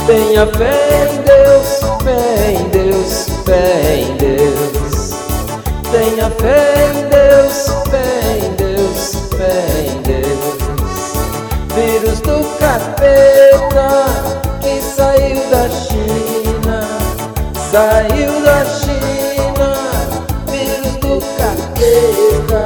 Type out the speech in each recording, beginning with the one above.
Tenha fé em Deus, fé em Deus, fé em Deus. Tenha fé em Deus, fé em Deus, fé em Deus. Vírus do capeta que saiu da China, saiu da China. Vírus do capeta,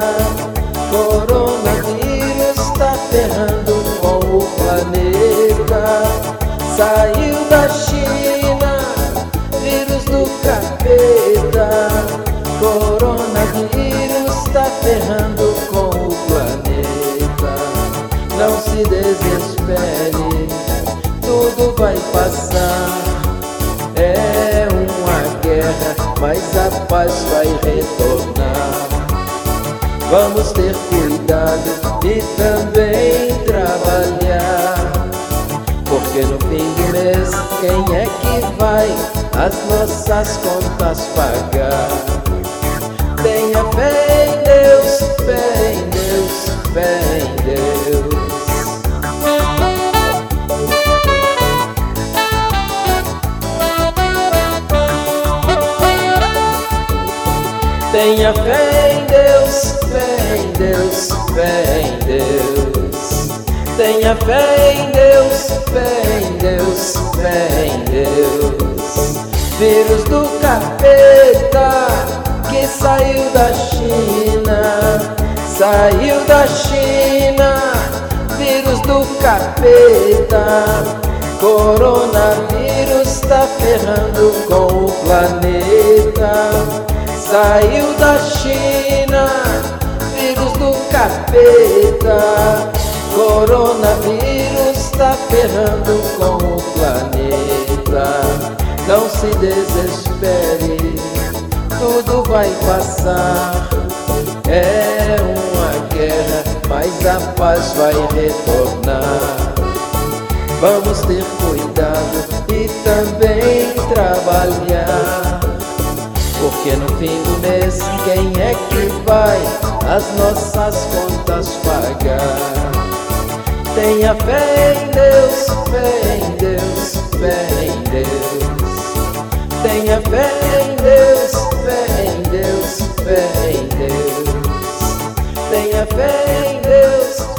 coronavírus tá ferrando com o planeta. Saiu da China, vírus do capeta, coronavírus tá ferrando com o planeta. Não se desespere, tudo vai passar. É uma guerra, mas a paz vai retornar. Vamos ter cuidado e também trabalhar, porque no fim do mês quem é que vai as nossas contas pagar? Tenha fé em Deus, fé em Deus, fé em Deus. Tenha fé em Deus, fé em Deus, fé em Deus. Tenha fé em Deus, fé em Deus, fé em Deus. Vírus do capeta que saiu da China, saiu da China. Vírus do capeta, coronavírus tá ferrando com o planeta. Saiu da China, vírus do capeta, coronavírus tá ferrando com o planeta. Não se desespere, tudo vai passar. É uma guerra, mas a paz vai retornar. Vamos ter cuidado e também trabalhar, porque no fim do mês quem é que vai as nossas contas pagar? Tenha fé em Deus, fé em Deus, fé em Deus. Tenha fé em Deus, fé em Deus, fé em Deus. Tenha fé em Deus,